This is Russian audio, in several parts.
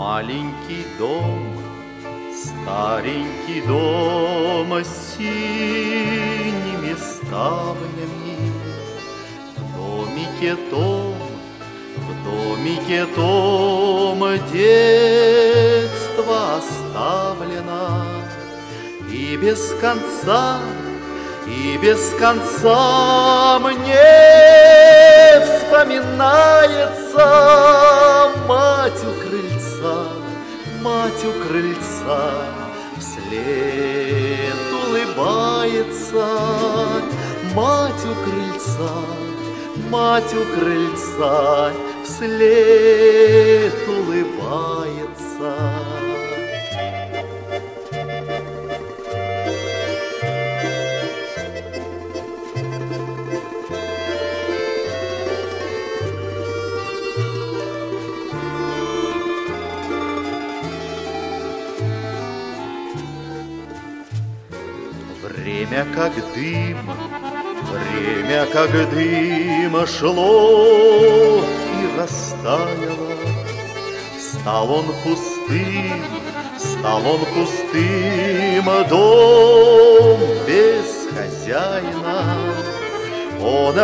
Маленький дом, старенький дом с синими ставнями. В домике том детство оставлено. И без конца мне вспоминается мать у крыльца, вслед улыбается. Мать у крыльца, вслед улыбается. Время как дым шло и растаяло. Стал он пустым, дом без хозяина. Он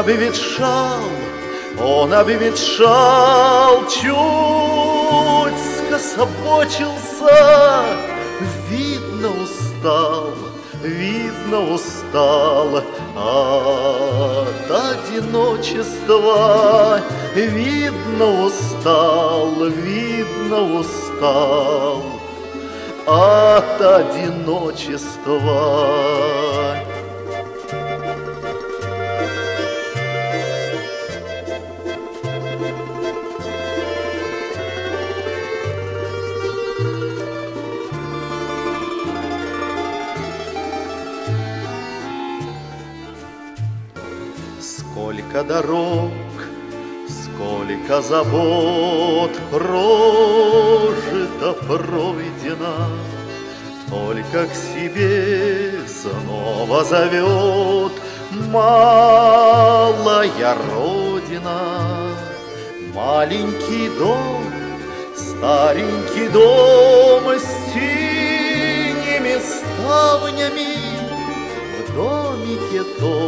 обветшал, чуть скособочился, видно устал от одиночества, видно устал от одиночества. Сколько дорог, сколько забот прожито, пройдено, только к себе снова зовет малая родина. Маленький дом, старенький дом с синими ставнями. В домике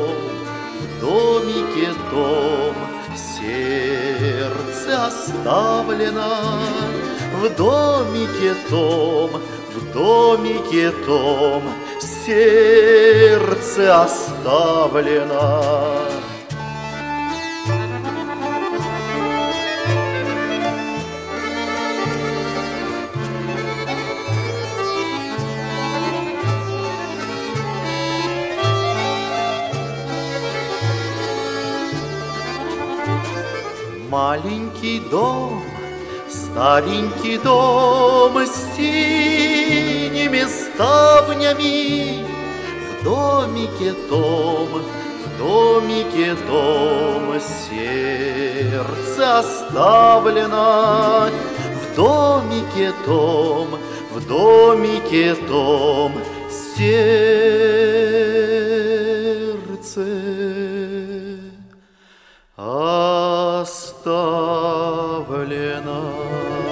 том сердце оставлено. В домике том сердце оставлено. Маленький дом, старенький дом с синими ставнями. В домике том сердце оставлено. В домике том сердце оставлено.